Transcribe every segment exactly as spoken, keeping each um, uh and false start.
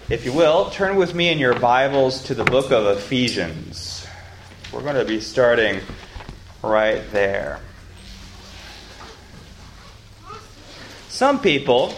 If you will, turn with me in your Bibles to the book of Ephesians. We're going to be starting right there. Some people,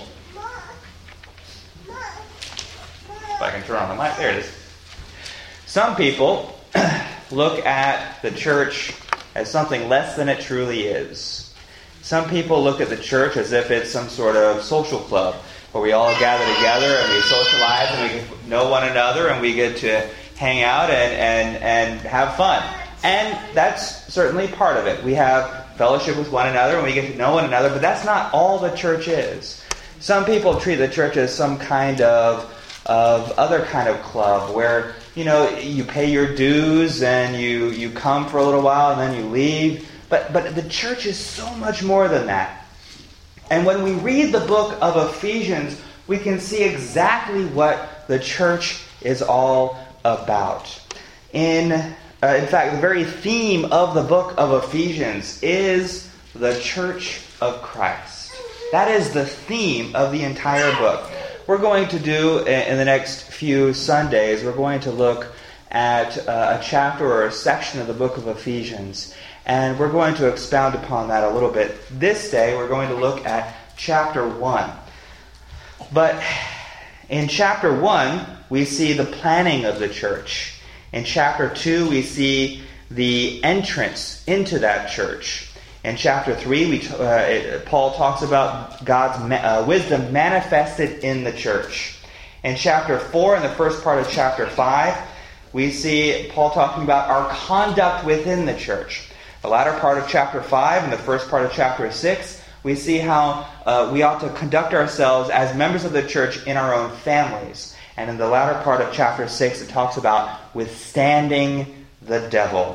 if I can turn on the mic, there it is. Some people look at the church as something less than it truly is. Some people look at the church as if it's some sort of social club where we all gather together and we socialize and we get to know one another and we get to hang out and, and, and have fun. And that's certainly part of it. We have fellowship with one another and we get to know one another, but that's not all the church is. Some people treat the church as some kind of of other kind of club where, you know, you pay your dues and you, you come for a little while and then you leave. But but the church is so much more than that. And when we read the book of Ephesians, we can see exactly what the church is all about. In uh, in fact, the very theme of the book of Ephesians is the Church of Christ. That is the theme of the entire book. We're going to do, in the next few Sundays, we're going to look at a chapter or a section of the book of Ephesians. And we're going to expound upon that a little bit. This day, we're going to look at chapter one. But in chapter one, we see the planning of the church. In chapter two, we see the entrance into that church. In chapter three, we uh, it, Paul talks about God's ma- uh, wisdom manifested in the church. In chapter four, in the first part of chapter five, we see Paul talking about our conduct within the church. The latter part of chapter five and the first part of chapter six, we see how uh, we ought to conduct ourselves as members of the church in our own families. And in the latter part of chapter six, it talks about withstanding the devil.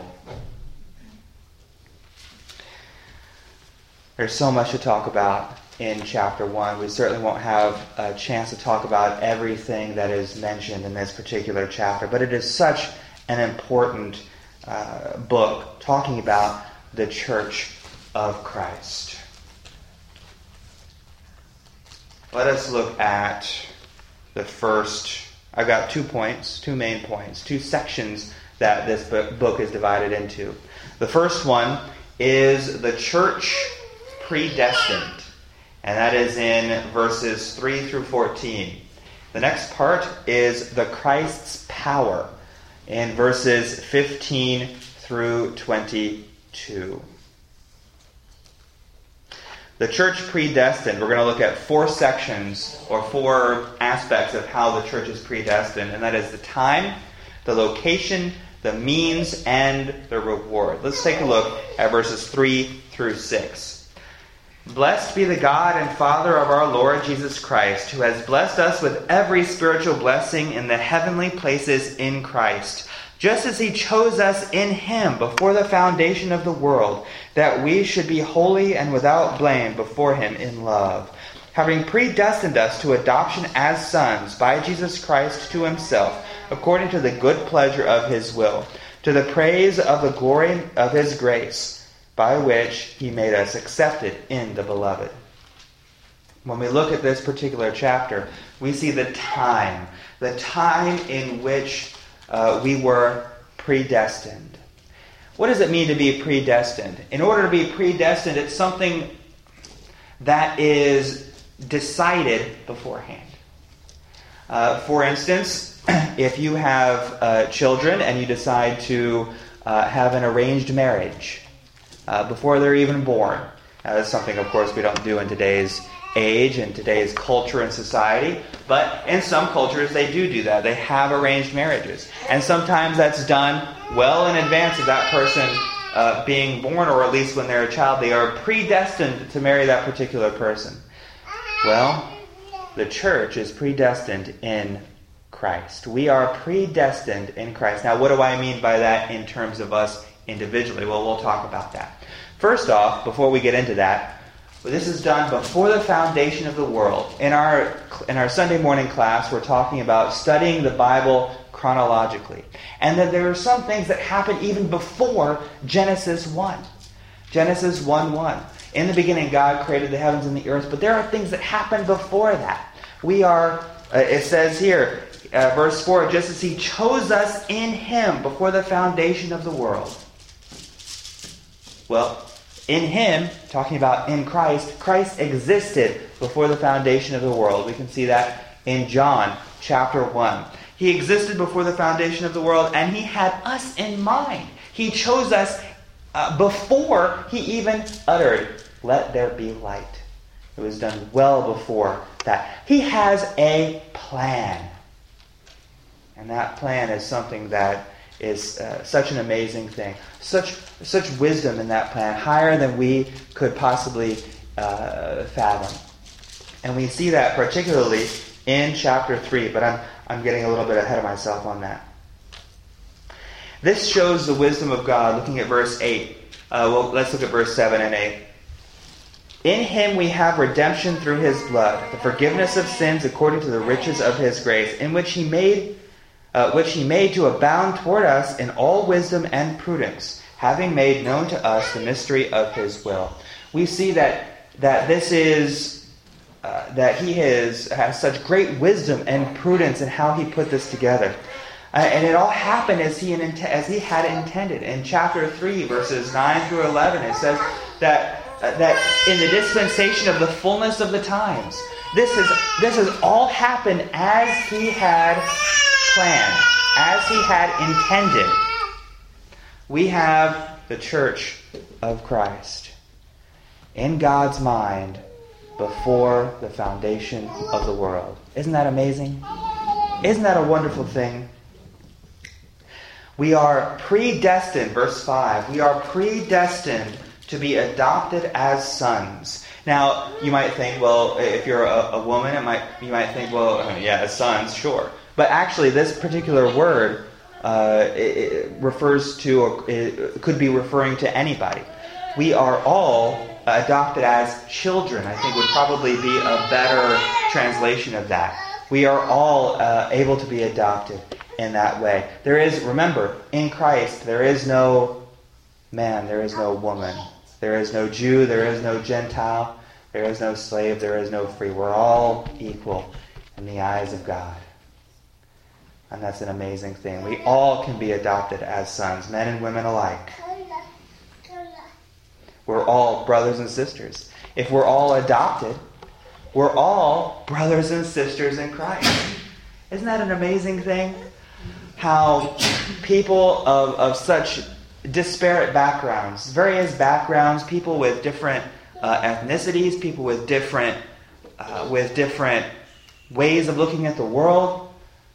There's so much to talk about in chapter one. We certainly won't have a chance to talk about everything that is mentioned in this particular chapter, but it is such an important uh, book talking about the Church of Christ. Let us look at the first, I've got two points, two main points, two sections that this book is divided into. The first one is the church predestined, and that is in verses three through fourteen. The next part is the Christ's power in verses fifteen through twenty-two. The church predestined, we're going to look at four sections or four aspects of how the church is predestined, and that is the time, the location, the means, and the reward. Let's take a look at verses three through six. Blessed be the God and Father of our Lord Jesus Christ, who has blessed us with every spiritual blessing in the heavenly places in Christ, just as He chose us in Him before the foundation of the world, that we should be holy and without blame before Him in love, having predestined us to adoption as sons by Jesus Christ to Himself, according to the good pleasure of His will, to the praise of the glory of His grace, by which He made us accepted in the Beloved. When we look at this particular chapter, we see the time, the time in which uh, we were predestined. What does it mean to be predestined? In order to be predestined, it's something that is decided beforehand. Uh, for instance, if you have uh, children and you decide to uh, have an arranged marriage, Uh, before they're even born. Uh, that's something, of course, we don't do in today's age and today's culture and society. But in some cultures, they do do that. They have arranged marriages. And sometimes that's done well in advance of that person uh, being born, or at least when they're a child, they are predestined to marry that particular person. Well, the church is predestined in Christ. We are predestined in Christ. Now, what do I mean by that in terms of us individually? Well, we'll talk about that. First off, before we get into that, this is done before the foundation of the world. In our in our Sunday morning class, we're talking about studying the Bible chronologically. And that there are some things that happen even before Genesis one. Genesis one one. In the beginning, God created the heavens and the earth, but there are things that happen before that. We are, uh, it says here, Uh, verse four, just as he chose us in him before the foundation of the world. Well, in him, talking about in Christ, Christ existed before the foundation of the world. We can see that in John chapter one. He existed before the foundation of the world, and he had us in mind. He chose us uh, before he even uttered, "Let there be light." It was done well before that. He has a plan. And that plan is something that is uh, such an amazing thing. Such such wisdom in that plan, higher than we could possibly uh, fathom. And we see that particularly in chapter three, but I'm I'm getting a little bit ahead of myself on that. This shows the wisdom of God, looking at verse eight. Uh, well, let's look at verse seven and eight. In him we have redemption through his blood, the forgiveness of sins according to the riches of his grace, in which he made uh, which he made to abound toward us in all wisdom and prudence, having made known to us the mystery of his will. We see that that this is uh, that he has has such great wisdom and prudence in how he put this together. Uh, and it all happened as he as he had intended. In chapter three, verses nine through eleven, it says that uh, that in the dispensation of the fullness of the times, this is this has all happened as he had planned, as he had intended. We have the church of Christ in God's mind before the foundation of the world. Isn't that amazing? Isn't that a wonderful thing? We are predestined, verse five, we are predestined to be adopted as sons. Now, you might think, well, if you're a, a woman, it might you might think, well, yeah, as sons, sure. But actually, this particular word uh, it, it refers to, or it could be referring to anybody. We are all adopted as children, I think would probably be a better translation of that. We are all uh, able to be adopted in that way. There is, remember, in Christ, there is no man, there is no woman. There is no Jew, there is no Gentile, there is no slave, there is no free. We're all equal in the eyes of God. And that's an amazing thing. We all can be adopted as sons, men and women alike. We're all brothers and sisters. If we're all adopted, we're all brothers and sisters in Christ. Isn't that an amazing thing? How people of, of such disparate backgrounds, various backgrounds, people with different uh, ethnicities, people with different uh, with different ways of looking at the world,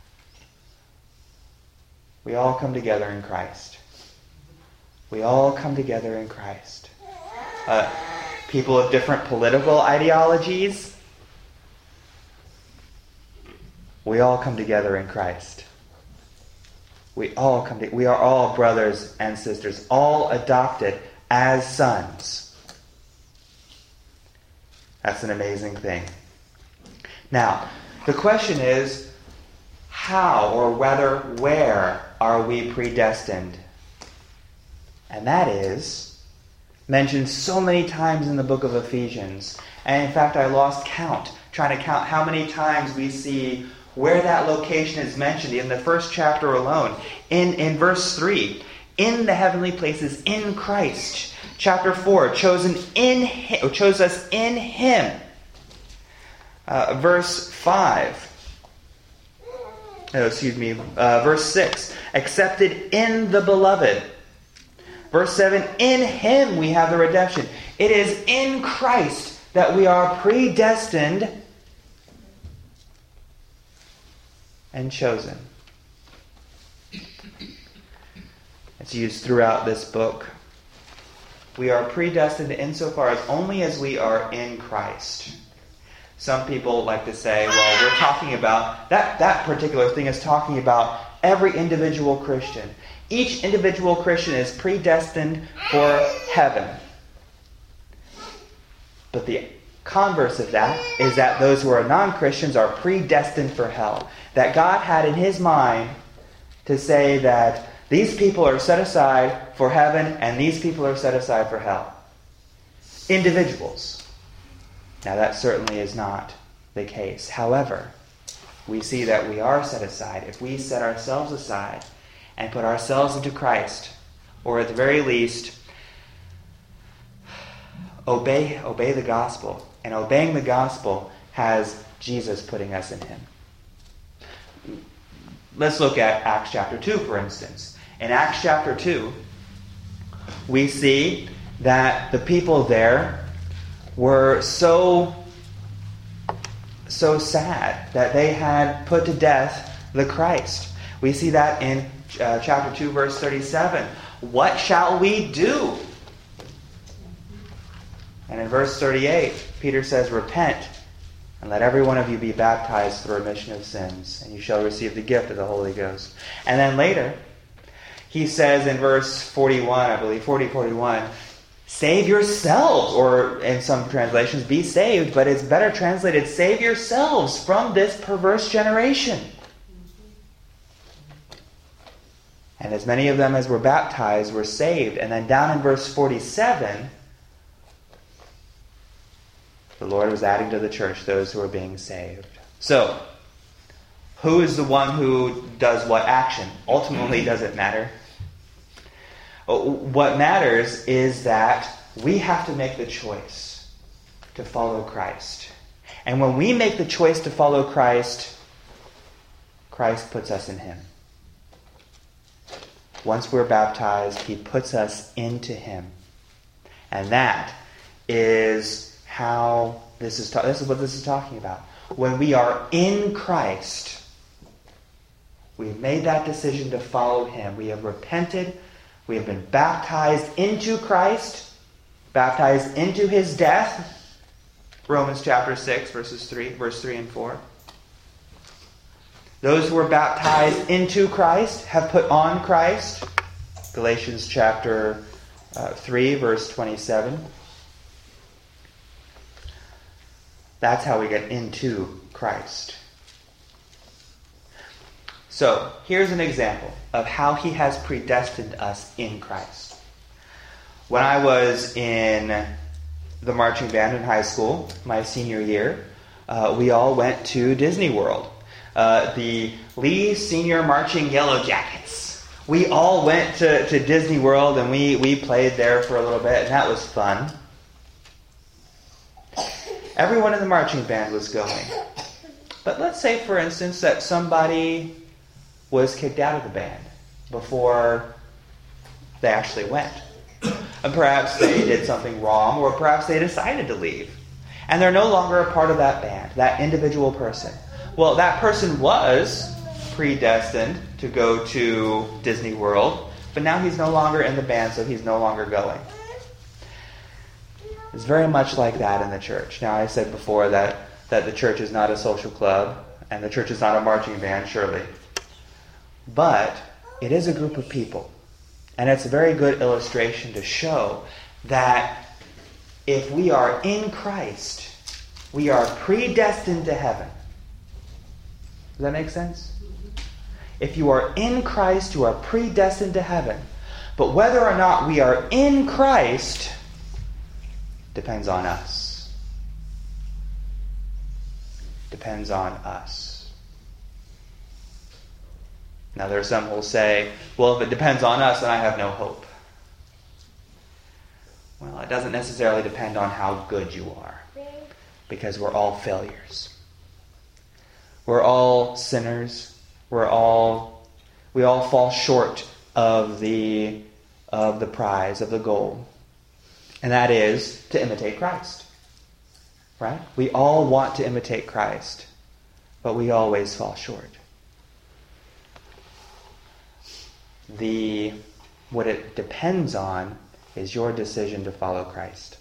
we all come together in Christ. We all come together in Christ. Uh, people of different political ideologies, we all come together in Christ. We all come to, we are all brothers and sisters, all adopted as sons. That's an amazing thing. Now, the question is, how or whether where are we predestined? And that is mentioned so many times in the book of Ephesians. And in fact, I lost count, trying to count how many times we see where that location is mentioned in the first chapter alone. In, in verse three, in the heavenly places in Christ. Chapter four, chosen in him, chose us in him. Uh, verse five, oh, excuse me, uh, verse six, accepted in the beloved. Verse seven, in him we have the redemption. It is in Christ that we are predestined and chosen. It's used throughout this book. We are predestined insofar as only as we are in Christ. Some people like to say, well, we're talking about, that, that particular thing is talking about every individual Christian. Each individual Christian is predestined for heaven. But the converse of that is that those who are non-Christians are predestined for hell. That God had in his mind to say that these people are set aside for heaven and these people are set aside for hell. Individuals. Now that certainly is not the case. However, we see that we are set aside. If we set ourselves aside and put ourselves into Christ, or at the very least, obey, obey the gospel. And obeying the gospel has Jesus putting us in him. Let's look at Acts chapter two, for instance. In Acts chapter two, we see that the people there were so, so sad that they had put to death the Christ. We see that in uh, chapter two, verse thirty-seven. What shall we do? And in verse thirty-eight, Peter says, repent, and let every one of you be baptized for the remission of sins, and you shall receive the gift of the Holy Ghost. And then later, he says in verse forty-one, I believe, forty, forty-one, save yourselves, or in some translations, be saved, but it's better translated, save yourselves from this perverse generation. And as many of them as were baptized were saved. And then down in verse forty-seven, the Lord was adding to the church those who were being saved. So, who is the one who does what action? Ultimately, does it matter? What matters is that we have to make the choice to follow Christ. And when we make the choice to follow Christ, Christ puts us in him. Once we're baptized, he puts us into him. And that is how this is ta- this is what this is talking about. When we are in Christ, we've made that decision to follow him. We have repented. We have been baptized into Christ, baptized into his death. Romans chapter six, verses three, verse three and four. Those who were baptized into Christ have put on Christ. Galatians chapter uh, three, verse twenty-seven. That's how we get into Christ. So, here's an example of how he has predestined us in Christ. When I was in the marching band in high school, my senior year, uh, we all went to Disney World. Uh, the Lee Senior Marching Yellow Jackets. We all went to, to Disney World and we, we played there for a little bit, and that was fun. Everyone in the marching band was going. But let's say, for instance, that somebody was kicked out of the band before they actually went. And perhaps they did something wrong, or perhaps they decided to leave. And they're no longer a part of that band, that individual person. Well, that person was predestined to go to Disney World, but now he's no longer in the band, so he's no longer going. It's very much like that in the church. Now, I said before that, that the church is not a social club, and the church is not a marching band, surely. But it is a group of people. And it's a very good illustration to show that if we are in Christ, we are predestined to heaven. Does that make sense? If you are in Christ, you are predestined to heaven. But whether or not we are in Christ depends on us. Depends on us. Now there are some who will say, well, if it depends on us, then I have no hope. Well, it doesn't necessarily depend on how good you are, because we're all failures. We're all sinners. We're all we all fall short of the of the prize, of the goal. And that is to imitate Christ. Right? We all want to imitate Christ, but we always fall short. The what it depends on is your decision to follow Christ.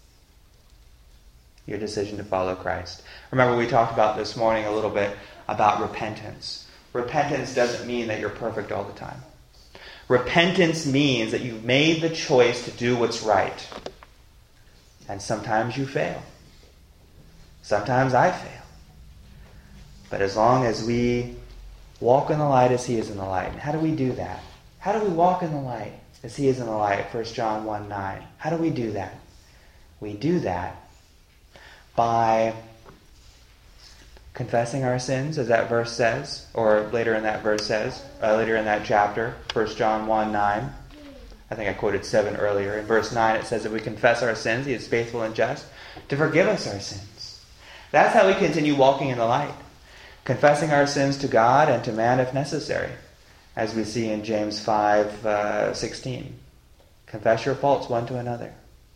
Your decision to follow Christ. Remember, we talked about this morning a little bit about repentance. Repentance doesn't mean that you're perfect all the time. Repentance means that you've made the choice to do what's right. And sometimes you fail. Sometimes I fail. But as long as we walk in the light as he is in the light. And how do we do that? How do we walk in the light as he is in the light? First John one nine. How do we do that? We do that by confessing our sins, as that verse says, or later in that verse says, uh, later in that chapter, First John one nine. I think I quoted seven earlier. In verse nine it says, if we confess our sins, he is faithful and just to forgive us our sins. That's how we continue walking in the light, confessing our sins to God and to man if necessary, as we see in James five sixteen. Confess your faults one to another.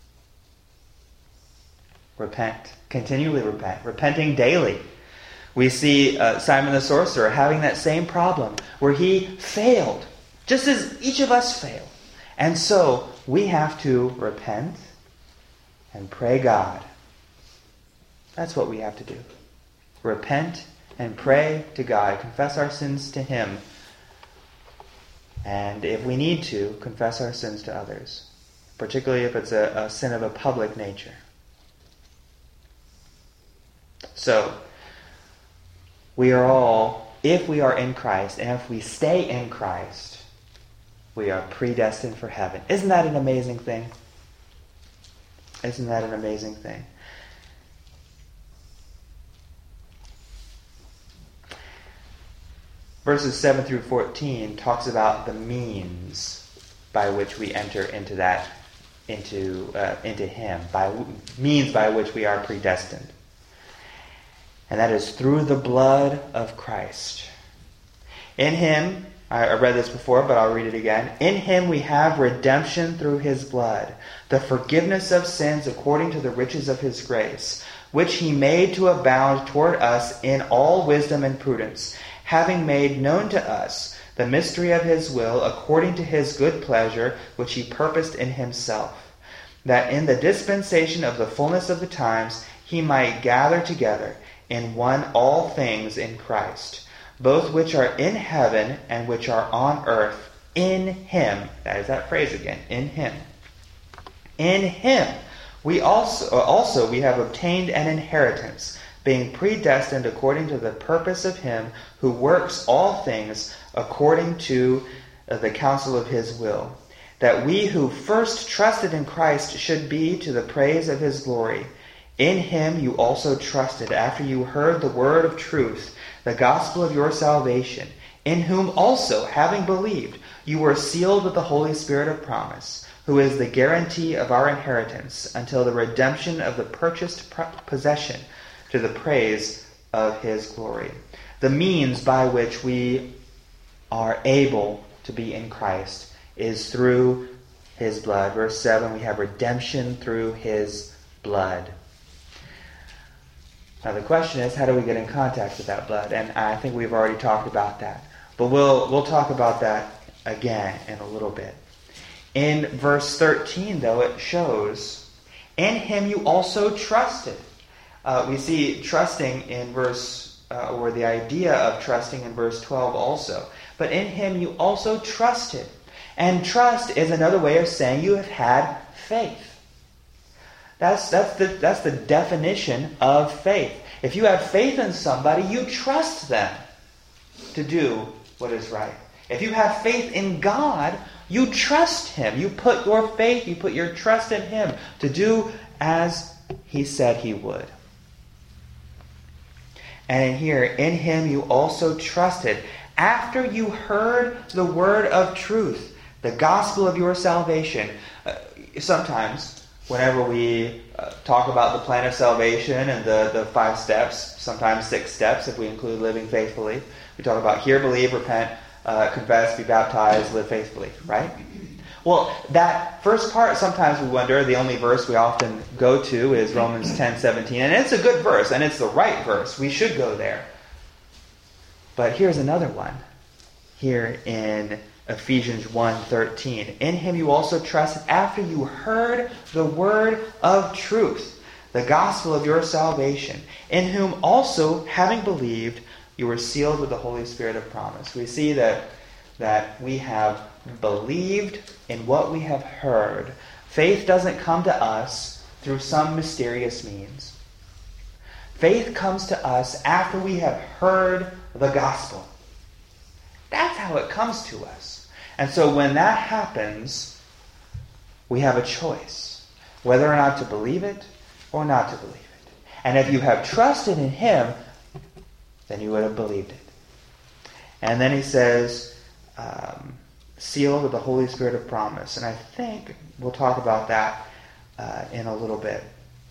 Repent. Continually repent. Repenting daily. We see uh, Simon the sorcerer having that same problem where he failed, just as each of us failed. And so we have to repent and pray God. That's what we have to do. Repent and pray to God. Confess our sins to Him. And if we need to, confess our sins to others, particularly if it's a, a sin of a public nature. So, we are all, if we are in Christ, and if we stay in Christ, we are predestined for heaven. Isn't that an amazing thing? Isn't that an amazing thing? Verses seven through fourteen talks about the means by which we enter into that, into uh, into Him, by means by which we are predestined. And that is through the blood of Christ. In Him, I read this before, but I'll read it again. In Him we have redemption through His blood, the forgiveness of sins according to the riches of His grace, which He made to abound toward us in all wisdom and prudence, having made known to us the mystery of His will according to His good pleasure, which He purposed in Himself, that in the dispensation of the fullness of the times He might gather together in one all things in Christ, both which are in heaven and which are on earth, in Him. That is that phrase again, in Him. In Him we also, also we have obtained an inheritance, being predestined according to the purpose of Him who works all things according to the counsel of His will, that we who first trusted in Christ should be to the praise of His glory. In Him you also trusted, after you heard the word of truth, the gospel of your salvation, in whom also, having believed, you were sealed with the Holy Spirit of promise, who is the guarantee of our inheritance until the redemption of the purchased possession, to the praise of His glory. The means by which we are able to be in Christ is through His blood. Verse seven, we have redemption through His blood. Now the question is, how do we get in contact with that blood? And I think we've already talked about that. But we'll we'll talk about that again in a little bit. In verse thirteen, though, it shows, in Him you also trusted. Uh, we see trusting in verse, uh, or the idea of trusting in verse twelve also. But in Him you also trusted. And trust is another way of saying you have had faith. That's, that's, the, that's the definition of faith. If you have faith in somebody, you trust them to do what is right. If you have faith in God, you trust Him. You put your faith, you put your trust in Him to do as He said He would. And in here, in Him you also trusted, after you heard the word of truth, the gospel of your salvation. Uh, sometimes, whenever we uh, talk about the plan of salvation and the, the five steps, sometimes six steps if we include living faithfully, we talk about hear, believe, repent, uh, confess, be baptized, live faithfully, right? Well, that first part, sometimes we wonder, the only verse we often go to is Romans ten seventeen, and it's a good verse, and it's the right verse. We should go there. But here's another one, here in Ephesians one thirteen. In Him you also trusted after you heard the word of truth, the gospel of your salvation, in whom also, having believed, you were sealed with the Holy Spirit of promise. We see that, that we have believed in what we have heard. Faith doesn't come to us through some mysterious means. Faith comes to us after we have heard the gospel. That's how it comes to us. And so when that happens, we have a choice, whether or not to believe it or not to believe it. And if you have trusted in Him, then you would have believed it. And then he says, um, sealed with the Holy Spirit of promise. And I think we'll talk about that uh, in a little bit.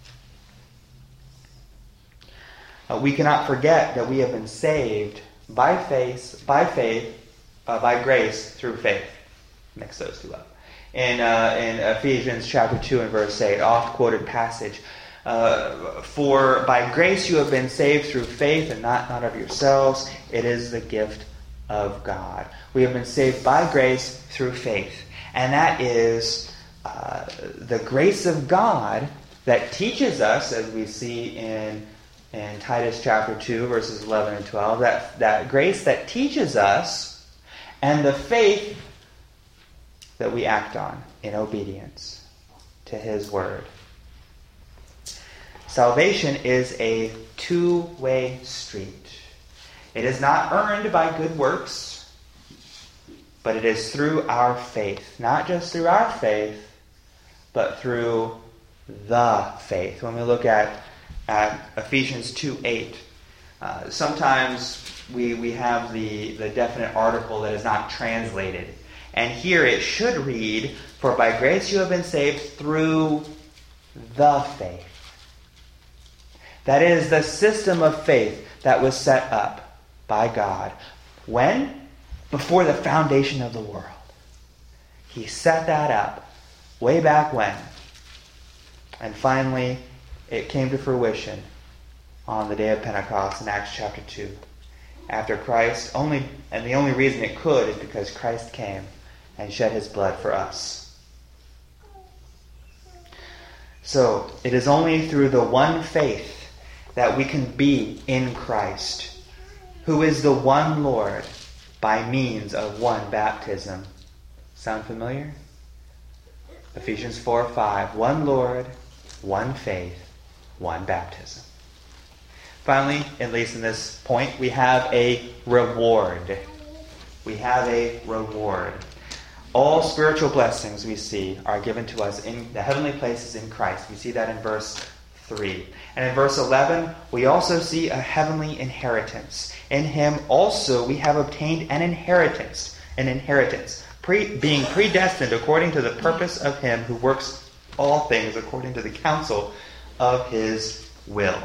Uh, we cannot forget that we have been saved by faith, by faith, uh, by grace through faith. Mix those two up. In uh, in Ephesians chapter two and verse eight, oft quoted passage. Uh, For by grace you have been saved through faith, and not not of yourselves. It is the gift of God. We have been saved by grace through faith, and that is uh, the grace of God that teaches us, as we see in in Titus chapter two, verses eleven and twelve. That that grace that teaches us, and the faith that we act on in obedience to His word. Salvation is a two-way street. It is not earned by good works, but it is through our faith. Not just through our faith, but through the faith. When we look at, at Ephesians two eight, uh, sometimes we, we have the, the definite article that is not translated. And here it should read, for by grace you have been saved through the faith. That is the system of faith that was set up by God. When? Before the foundation of the world. He set that up way back when. And finally, it came to fruition on the day of Pentecost in Acts chapter two. After Christ, only, and the only reason it could is because Christ came and shed His blood for us. So, it is only through the one faith that we can be in Christ, who is the one Lord, by means of one baptism. Sound familiar? Ephesians four five. One Lord, one faith, one baptism. Finally, at least in this point, we have a reward. We have a reward. All spiritual blessings we see are given to us in the heavenly places in Christ. We see that in verse three. And in verse eleven, we also see a heavenly inheritance. In Him also we have obtained an inheritance, an inheritance, pre, being predestined according to the purpose of Him who works all things according to the counsel of His will.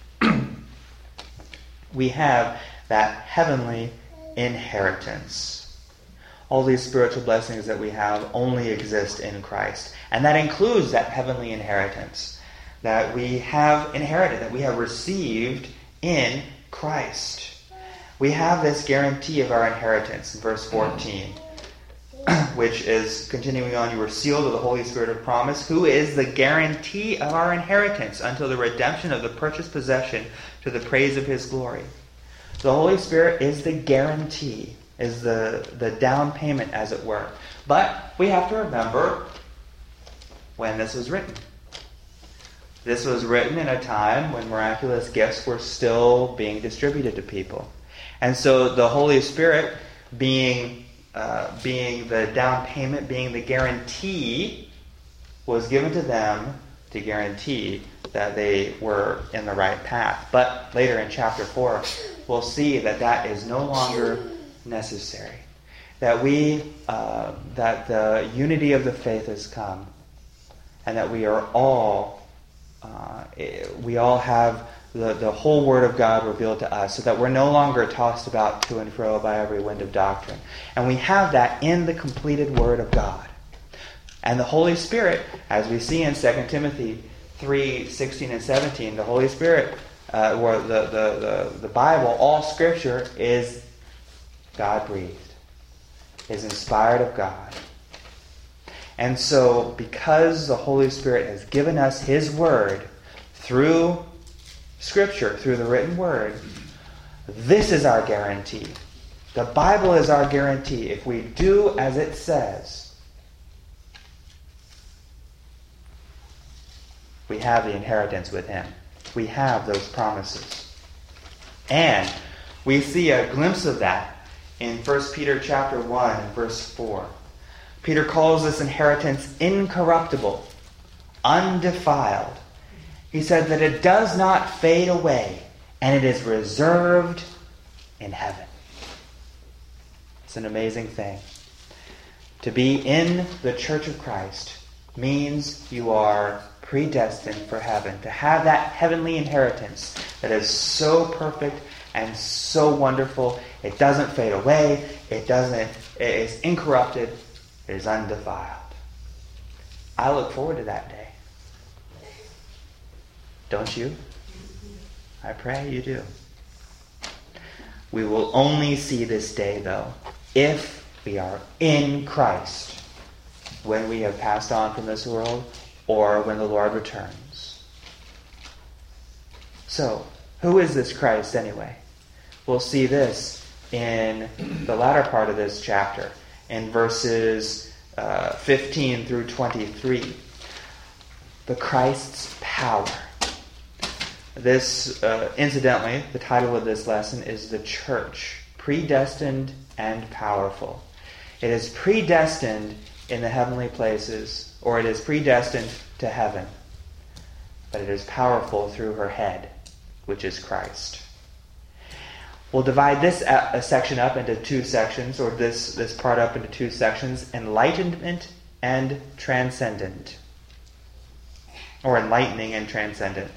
We have that heavenly inheritance. All these spiritual blessings that we have only exist in Christ. And that includes that heavenly inheritance that we have inherited, that we have received in Christ. We have this guarantee of our inheritance in verse fourteen, which is continuing on, you were sealed with the Holy Spirit of promise, who is the guarantee of our inheritance until the redemption of the purchased possession to the praise of His glory. The Holy Spirit is the guarantee, is the, the down payment, as it were. But we have to remember when this was written. This was written in a time when miraculous gifts were still being distributed to people. And so the Holy Spirit being, uh, being the down payment, being the guarantee, was given to them to guarantee that they were in the right path. But later in chapter four, we'll see that that is no longer necessary. That we, uh, that the unity of the faith has come, and that we are all, uh, we all have the, the whole Word of God revealed to us, so that we're no longer tossed about to and fro by every wind of doctrine. And we have that in the completed Word of God. And the Holy Spirit, as we see in Second Timothy three sixteen and seventeen, the Holy Spirit, uh, or the, the, the, the Bible, all Scripture is God-breathed, is inspired of God. And so, because the Holy Spirit has given us His Word through Scripture, through the written Word, this is our guarantee. The Bible is our guarantee. If we do as it says, we have the inheritance with Him. We have those promises. And we see a glimpse of that in First Peter chapter one and verse four. Peter calls this inheritance incorruptible, undefiled. He said that it does not fade away, and it is reserved in heaven. It's an amazing thing. To be in the Church of Christ means you are predestined for heaven. To have that heavenly inheritance that is so perfect and so wonderful. It doesn't fade away. It doesn't, it is incorrupted. It is undefiled. I look forward to that day. Don't you? I pray you do. We will only see this day, though, if we are in Christ when we have passed on from this world or when the Lord returns. So, who is this Christ anyway? We'll see this in the latter part of this chapter, in verses uh, fifteen through twenty-three. The Christ's power. This, uh, incidentally, the title of this lesson is The Church, Predestined and Powerful. It is predestined in the heavenly places, or it is predestined to heaven, but it is powerful through her head, which is Christ. We'll divide this a section up into two sections, or this, this part up into two sections, enlightenment and transcendent, or enlightening and transcendent.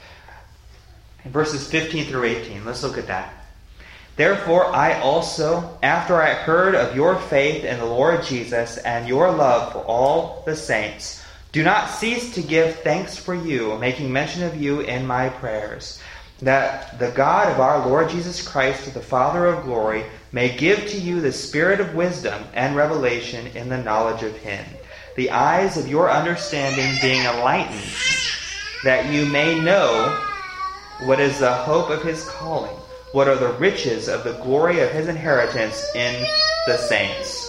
In verses fifteen through eighteen, let's look at that. Therefore, I also, after I heard of your faith in the Lord Jesus and your love for all the saints, do not cease to give thanks for you, making mention of you in my prayers, that the God of our Lord Jesus Christ, the Father of glory, may give to you the spirit of wisdom and revelation in the knowledge of him, the eyes of your understanding being enlightened, that you may know what is the hope of his calling, what are the riches of the glory of his inheritance in the saints.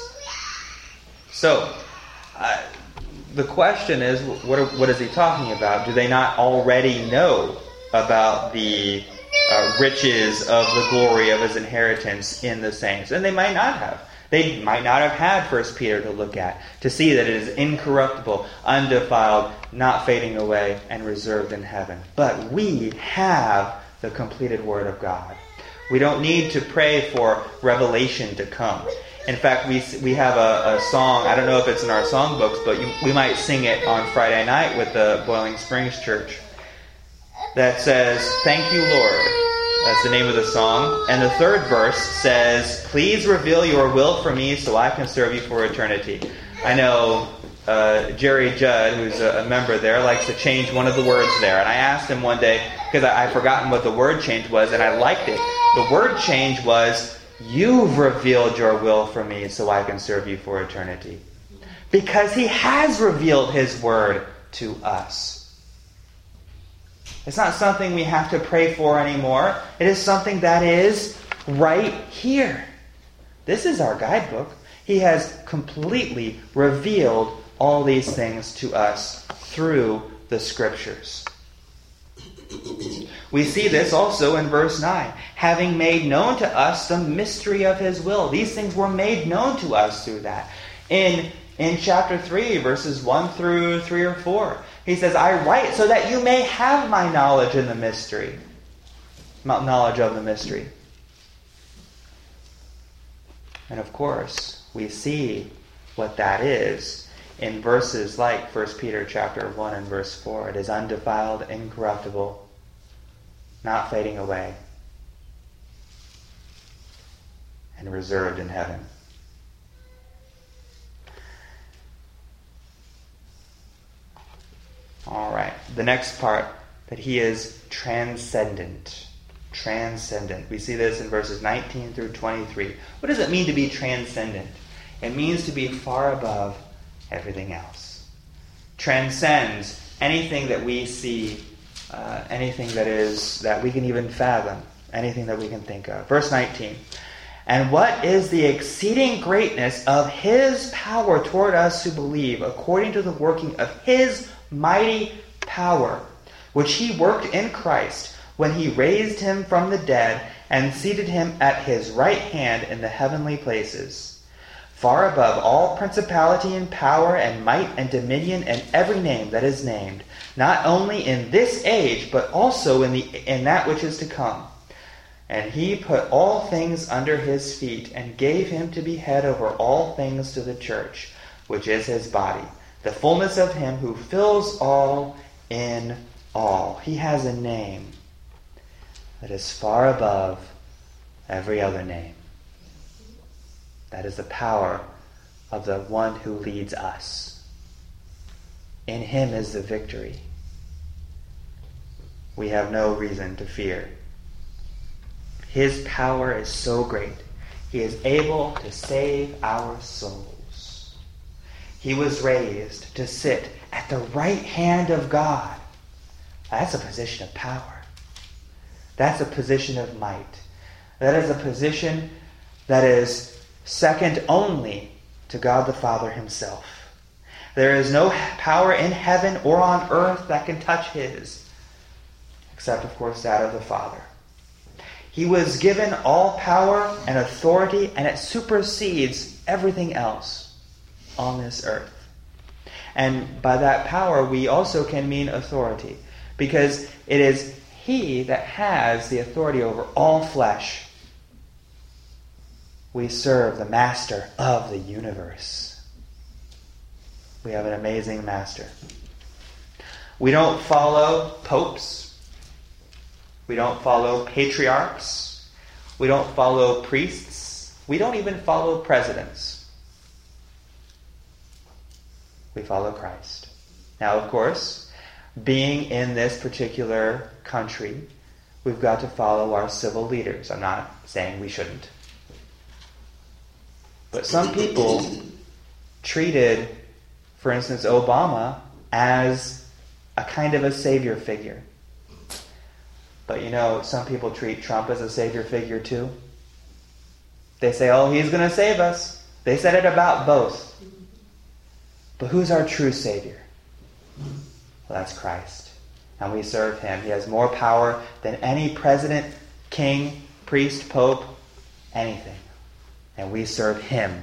So, uh, the question is, what, are, what is he talking about? Do they not already know about the uh, riches of the glory of his inheritance in the saints? And they might not have. They might not have had First Peter to look at, to see that it is incorruptible, undefiled, not fading away, and reserved in heaven. But we have the completed Word of God. We don't need to pray for revelation to come. In fact, we we have a, a song, I don't know if it's in our songbooks, but you, we might sing it on Friday night with the Boiling Springs Church, that says, "Thank you, Lord." That's the name of the song. And the third verse says, "Please reveal your will for me so I can serve you for eternity." I know uh, Jerry Judd, who's a, a member there, likes to change one of the words there. And I asked him one day, because I, I'd forgotten what the word change was, and I liked it. The word change was, "You've revealed your will for me so I can serve you for eternity." Because he has revealed his word to us. It's not something we have to pray for anymore. It is something that is right here. This is our guidebook. He has completely revealed all these things to us through the Scriptures. We see this also in verse nine. Having made known to us the mystery of his will. These things were made known to us through that. In, in chapter three, verses one through three or four, he says, "I write so that you may have my knowledge in the mystery." Knowledge of the mystery. And of course, we see what that is in verses like First Peter chapter one and verse four. It is undefiled, incorruptible, not fading away, and reserved in heaven. All right. The next part, that he is transcendent. Transcendent. We see this in verses nineteen through twenty-three. What does it mean to be transcendent? It means to be far above everything else. Transcends anything that we see, uh, anything that is that we can even fathom, anything that we can think of. Verse nineteen. "And what is the exceeding greatness of his power toward us who believe, according to the working of his mighty power, which he worked in Christ, when he raised him from the dead and seated him at his right hand in the heavenly places, far above all principality and power and might and dominion and every name that is named, not only in this age, but also in the in that which is to come. And he put all things under his feet and gave him to be head over all things to the church, which is his body, the fullness of him who fills all in all. He has a name that is far above every other name. That is the power of the one who leads us. In him is the victory. We have no reason to fear. His power is so great. He is able to save our souls. He was raised to sit at the right hand of God. That's a position of power. That's a position of might. That is a position that is second only to God the Father himself. There is no power in heaven or on earth that can touch his, except, of course, that of the Father. He was given all power and authority, and it supersedes everything else on this earth. And by that power, we also can mean authority, because it is he that has the authority over all flesh. We serve the master of the universe. We have an amazing master. We don't follow popes. We don't follow patriarchs. We don't follow priests. We don't even follow presidents. We follow Christ. Now, of course, being in this particular country, we've got to follow our civil leaders. I'm not saying we shouldn't. But some people treated, for instance, Obama as a kind of a savior figure. But you know, some people treat Trump as a savior figure too. They say, oh, he's going to save us. They said it about both. But who's our true savior? Well, that's Christ. And we serve him. He has more power than any president, king, priest, pope, anything. And we serve him.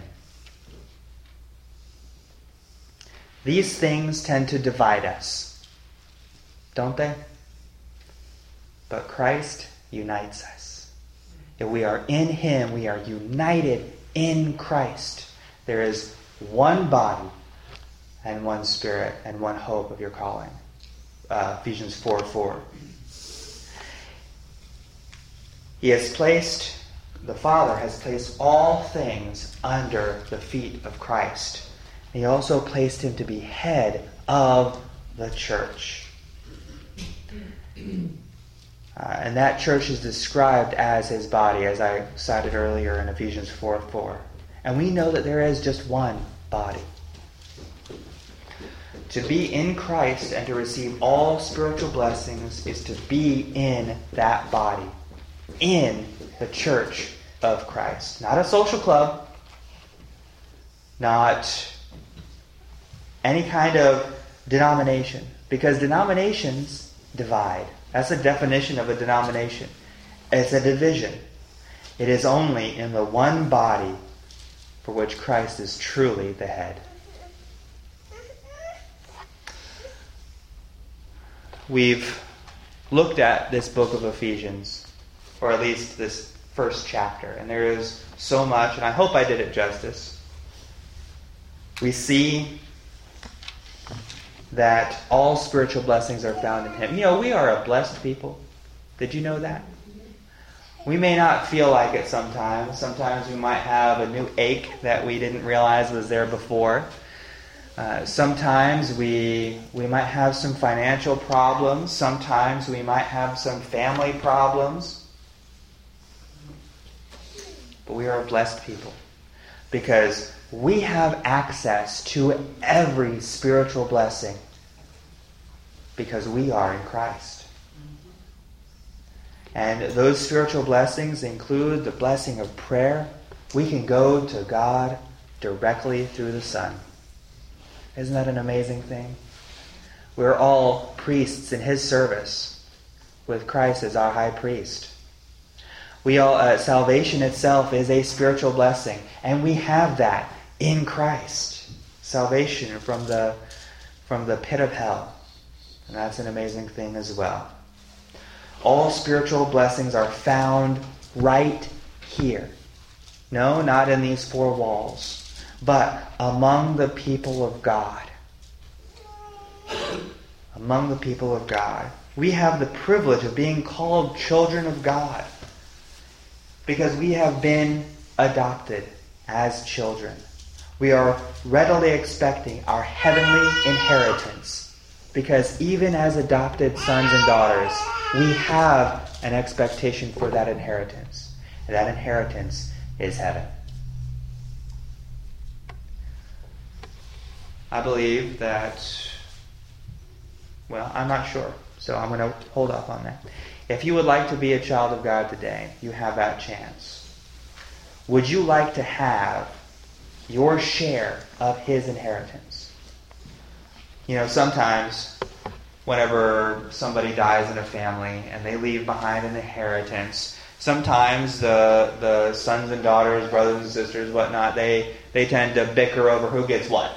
These things tend to divide us, don't they? But Christ unites us. If we are in him, we are united in Christ. There is one body and one spirit and one hope of your calling. Uh, Ephesians four four. He has placed... The Father has placed all things under the feet of Christ. He also placed him to be head of the church. Uh, and that church is described as his body, as I cited earlier in Ephesians four four. And we know that there is just one body. To be in Christ and to receive all spiritual blessings is to be in that body. In the church of Christ. Not a social club. Not any kind of denomination. Because denominations divide. That's the definition of a denomination. It's a division. It is only in the one body for which Christ is truly the head. We've looked at this book of Ephesians, or at least this first chapter, and there is so much, and I hope I did it justice. We see that all spiritual blessings are found in him. You know, we are a blessed people. Did you know that? We may not feel like it sometimes. Sometimes we might have a new ache that we didn't realize was there before. Uh, sometimes we we might have some financial problems. Sometimes we might have some family problems. But we are a blessed people because we have access to every spiritual blessing because we are in Christ. And those spiritual blessings include the blessing of prayer. We can go to God directly through the Son. Isn't that an amazing thing? We're all priests in his service with Christ as our high priest. We all uh, salvation itself is a spiritual blessing, and we have that in Christ. Salvation from the from the pit of hell. And that's an amazing thing as well. All spiritual blessings are found right here. No, not in these four walls, but among the people of God. Among the people of God. We have the privilege of being called children of God because we have been adopted as children. We are readily expecting our heavenly inheritance because even as adopted sons and daughters, we have an expectation for that inheritance. And that inheritance is heaven. I believe that, well, I'm not sure, so I'm going to hold off on that. If you would like to be a child of God today, you have that chance. Would you like to have your share of His inheritance? You know, sometimes whenever somebody dies in a family and they leave behind an inheritance, sometimes the the sons and daughters, brothers and sisters, whatnot, they, they tend to bicker over who gets what.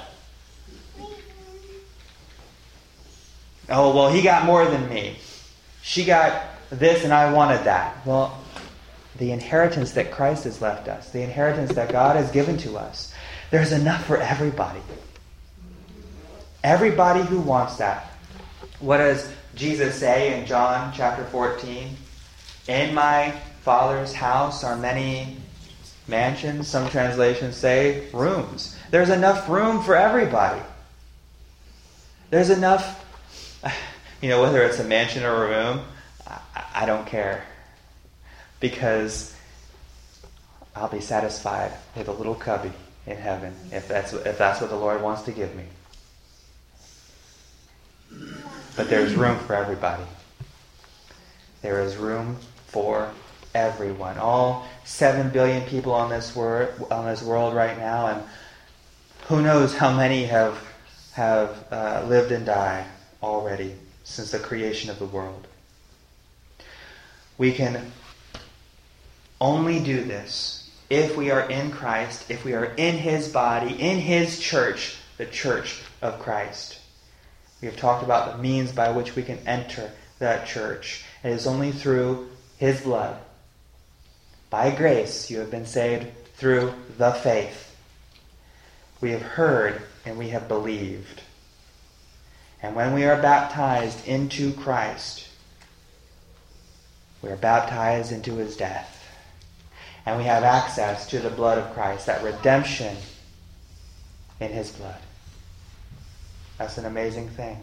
Oh, well, he got more than me. She got this and I wanted that. Well, the inheritance that Christ has left us, the inheritance that God has given to us, there's enough for everybody. Everybody who wants that. What does Jesus say in John chapter fourteen? In my Father's house are many mansions. Some translations say rooms. There's enough room for everybody. There's enough, you know, whether it's a mansion or a room, I, I don't care. Because I'll be satisfied with a little cubby in heaven if that's if that's what the Lord wants to give me. But there's room for everybody. There is room for everyone. All seven billion people on this wor- on this world right now, and who knows how many have have uh, lived and died already since the creation of the world. We can only do this if we are in Christ, if we are in His body, in His church, the church of Christ. We have talked about the means by which we can enter that church. It is only through His blood. By grace you have been saved through the faith. We have heard and we have believed. And when we are baptized into Christ, we are baptized into His death. And we have access to the blood of Christ, that redemption in His blood. That's an amazing thing.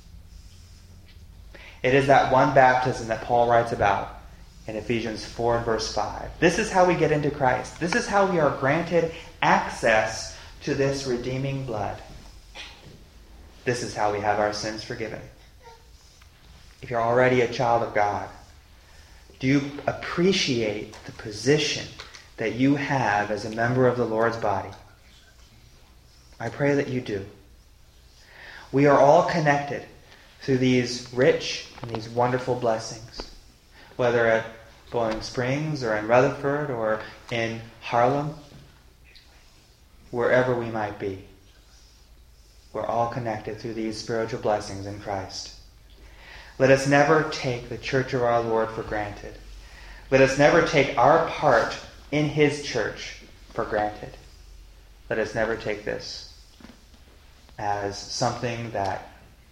It is that one baptism that Paul writes about in Ephesians four and verse five. This is how we get into Christ. This is how we are granted access to this redeeming blood. This is how we have our sins forgiven. If you're already a child of God, do you appreciate the position that you have as a member of the Lord's body? I pray that you do. We are all connected through these rich and these wonderful blessings. Whether at Bowling Springs or in Rutherford or in Harlem, wherever we might be. We're all connected through these spiritual blessings in Christ. Let us never take the church of our Lord for granted. Let us never take our part in His church for granted. Let us never take this as something that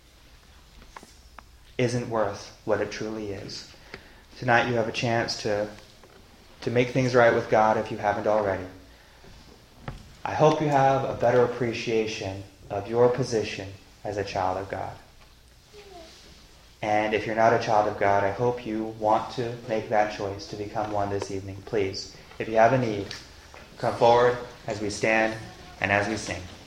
isn't worth what it truly is. Tonight you have a chance to, to make things right with God if you haven't already. I hope you have a better appreciation of your position as a child of God. And if you're not a child of God, I hope you want to make that choice to become one this evening. Please, if you have a need, come forward as we stand and as we sing.